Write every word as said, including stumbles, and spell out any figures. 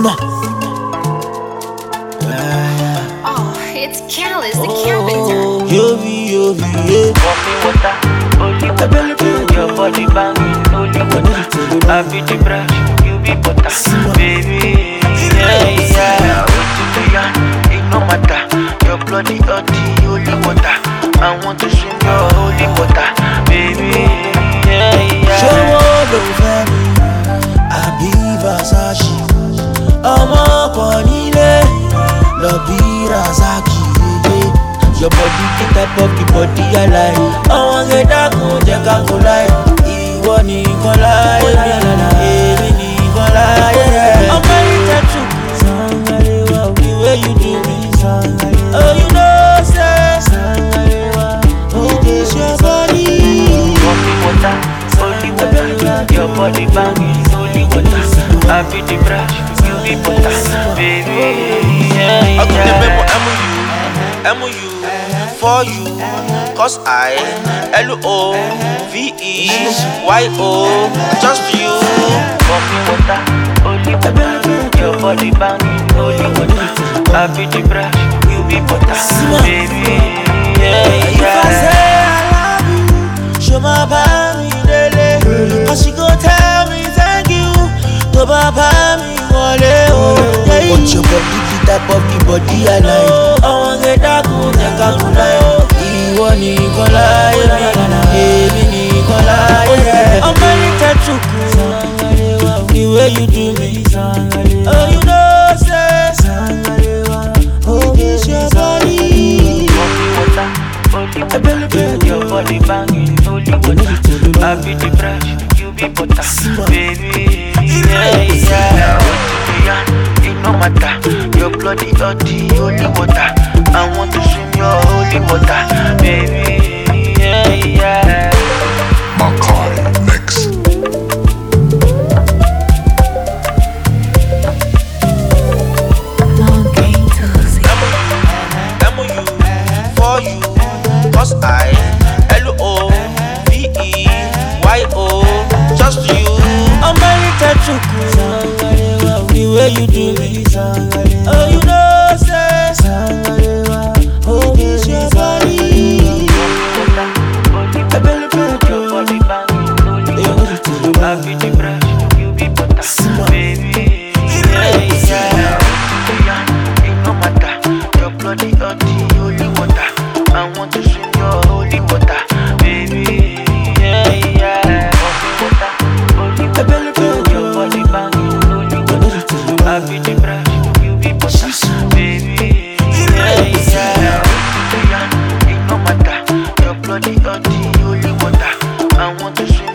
Sima. Oh, it's Careless, the carpenter. You be, you be, yeah. Want me water, only water. Your body banging, only water. I be the brush, you be butter, baby. Yeah, yeah. What to do, yeah, it no matter. Your bloody dirty, only water. I want to swim your holy water, baby. Yeah, yeah. Show all over me. I be Versace. Ọmọ kan nílé, lọ bí Razaki. Your body the type of the body I like. Àwọn gẹ̀dá kan jẹ́ ká kó láì. Ìwọ nìkan láyé mi, èmi nìkan láyé rẹ̀. Ọmọ ìtẹ́ tù Sangarewa, the way you do me Sangarewa. Oh, you know say Sangarewa, it is your body. Want me water, only water. Your body banging, only water. I be the brush, you be butter, baby. Yeah, yeah. I could remember M O U, M O U for you, cause I L O V E Y O just for you. Want me water, only water. Your body banging, only water. I be the brush, you be butter, baby. Yeah, If I yeah. say I love you, show my baby daily, cause she go tell me thank you. To baba mi wọlé o. But your body the type of the body I like. Àwọn gẹ̀dá kún jẹ́ ká kún láyé. Ìwọ nìkan láyé mi, èmi nìkan láyé rẹ̀. Ọmọ ní tẹ́tù kù. The way you do me. Oh, you know say Sangarewa, oh, it's your body. Want me water, only water. Your body banging, only water. I be the brush, you be butter, baby. Yeah, yeah. What to do, yeah, it no matter. Your bloody dirty, holy water. I want to swim your holy water, baby. Yeah, yeah. Makai Mix. M O U for you, cause I L O V E Y O just for you. I'm very touchable. The way you do me. Oh, you know say Sangarewa, oh, it's your body. Your body banging, only water. I be the brush, you be butter, baby. Yeah, yeah. Yeah, it no matter. Your bloody dirty, holy water. I want to swim your holy water, baby. Yeah, yeah. Water, holy water. Your body banging, holy water. I be the brush, you be butter, baby. Yeah, yeah. Yeah, it no matter. Your bloody dirty, holy water. I want to swim